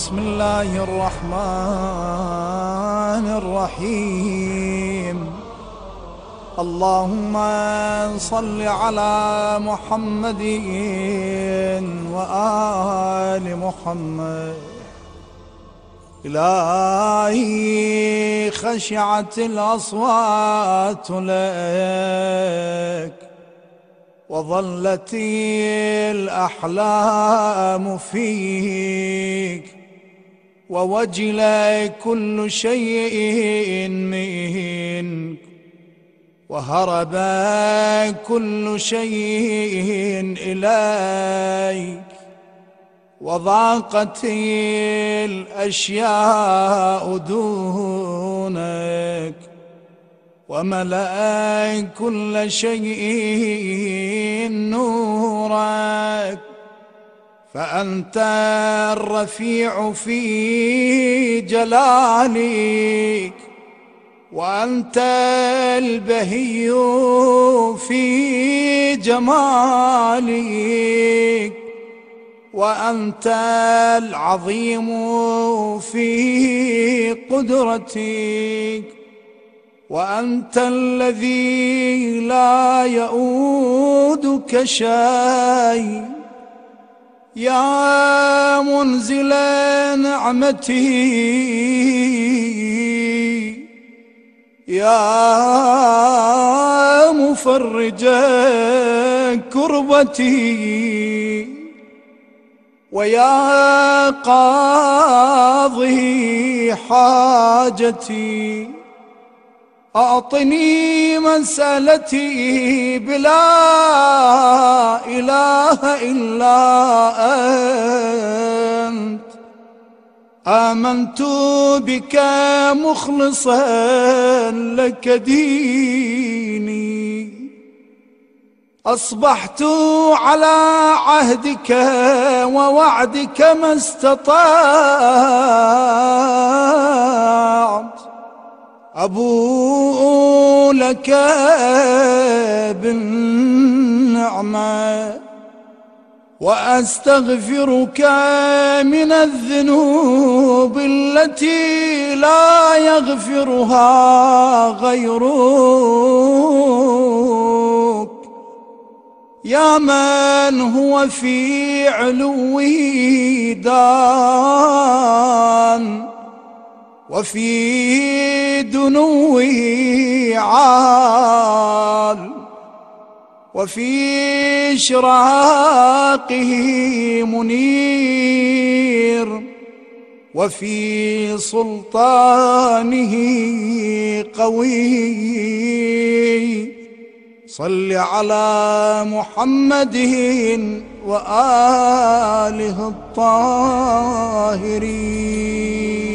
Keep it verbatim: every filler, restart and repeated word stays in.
بسم الله الرحمن الرحيم. اللهم صل على محمد وآل محمد. إلهي خشعت الأصوات لك وظلت الأحلام فيك ووجل كل شيء منك وهرب كل شيء إليك وضاقت الأشياء دونك وملأ كل شيء نورك، فأنت الرفيع في جلالك وأنت البهي في جمالك وأنت العظيم في قدرتك وأنت الذي لا يؤودك شيء. يا منزل نعمتي، يا مفرج كربتي، ويا قاضي حاجتي، أعطني مسألتي بلا إله إلا أنت. آمنت بك مخلصا لك ديني، أصبحت على عهدك ووعدك ما استطعت، أبوء لك بالنعمة وأستغفرك من الذنوب التي لا يغفرها غيرك. يا من هو في علوه دان وفي دنوه عال وفي إشراقه منير وفي سلطانه قوي. صل على محمد وآله الطاهرين.